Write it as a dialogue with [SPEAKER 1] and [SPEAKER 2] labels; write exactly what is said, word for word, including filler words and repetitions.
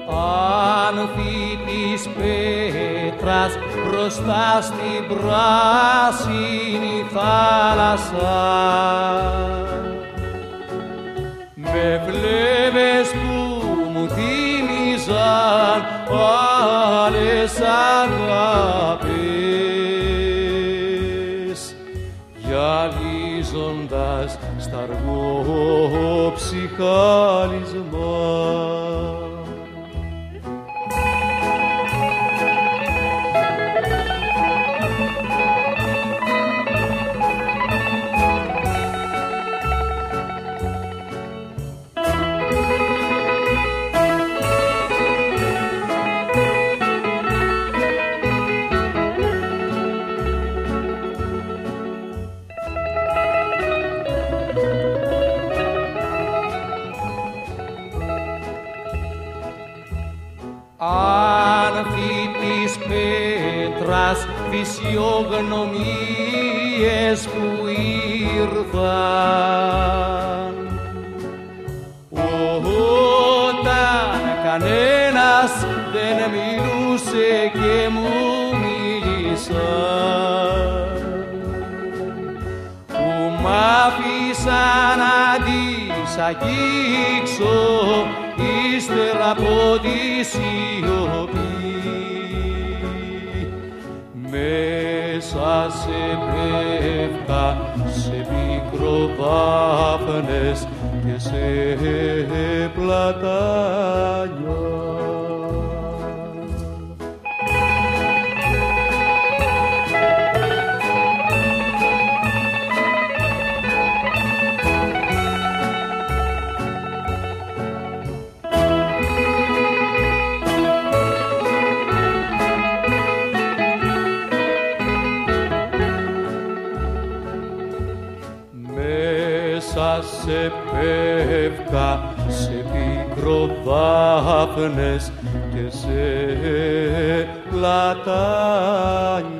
[SPEAKER 1] Άνθη της πέτρας μπροστά στην πράσινη θάλασσα. Με φλέβες που μου θύμιζαν άλλες αγάπες, γυαλίζοντας στ' αργό ψυχάλισμα. Άνθη της πέτρας φυσιογνωμίες που ήρθαν, όταν κανένας δεν μιλούσε και μου μίλησαν, που μ' άφησαν να τις αγγίξω ύστερα από τη σιωπή. Μέσα σε πεύκα, σε μικροβάφνες και σε πλατάνια. Σε πεύκα, σε πικροβάφνες και σε πλατάνια.